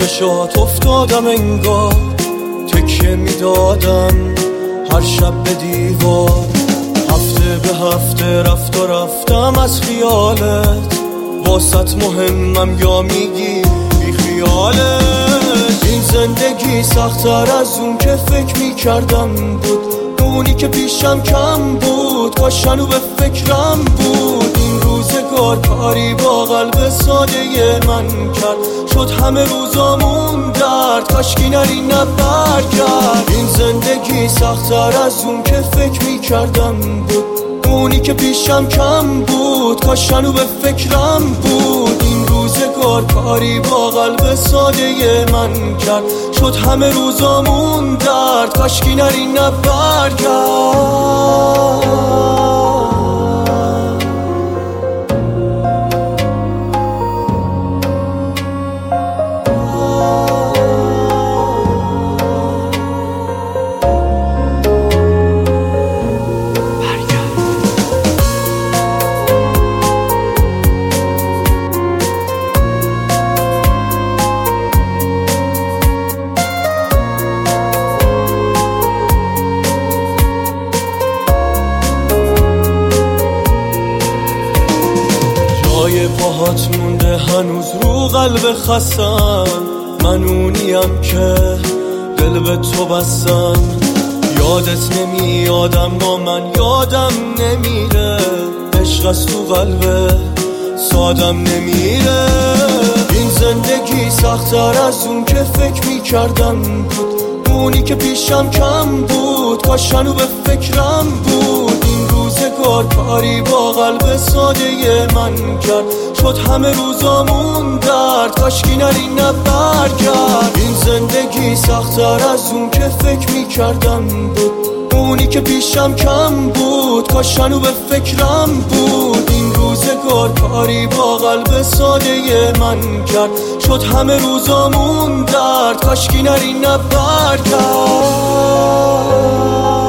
چشات افتادم انگار تکیه میدادم هر شب به دیوار. هفته به هفته رفت و رفتم از خیالت، واسط مهمم یا میگی بی خیالت. این زندگی سخت‌تر از اون که فکر میکردم بود، اونی که پیشم کم بود کاش هنو به فکرم بود. این روزگار کاری با قلب ساده من کرد، شد همه روزامون درد کاشکی نری نبرگرد. این زندگی سخت‌تر از اون که فکر میکردم بود، اونی که پیشم کم بود کاش هنو به فکرم بود. این روزگار کاری با قلب ساده من کرد، شد همه روزامون درد کاشکی نری نبرگرد. جای پاهات مونده هنوز رو قلب خستم، من اونیم که دل به تو بستم. یادت نمیادم با من یادم نمیره، عشق از تو قلب سادم نمیره. این زندگی سخت‌تر از اون که فکر میکردم بود، اونی که پیشم کم بود کاش هنو به فکرم بود. این روزگار کاری با قلب ساده من کرد، شد همه روزامون درد کاشکی نری نبرگرد. این زندگی سخت‌تر از اون که فکر میکردم بود، اونی که پیشم کم بود کاش هنو به فکرم بود. این روزگار کاری با قلب ساده من کرد، شد همه روزامون درد کاشکی نری نبرگرد.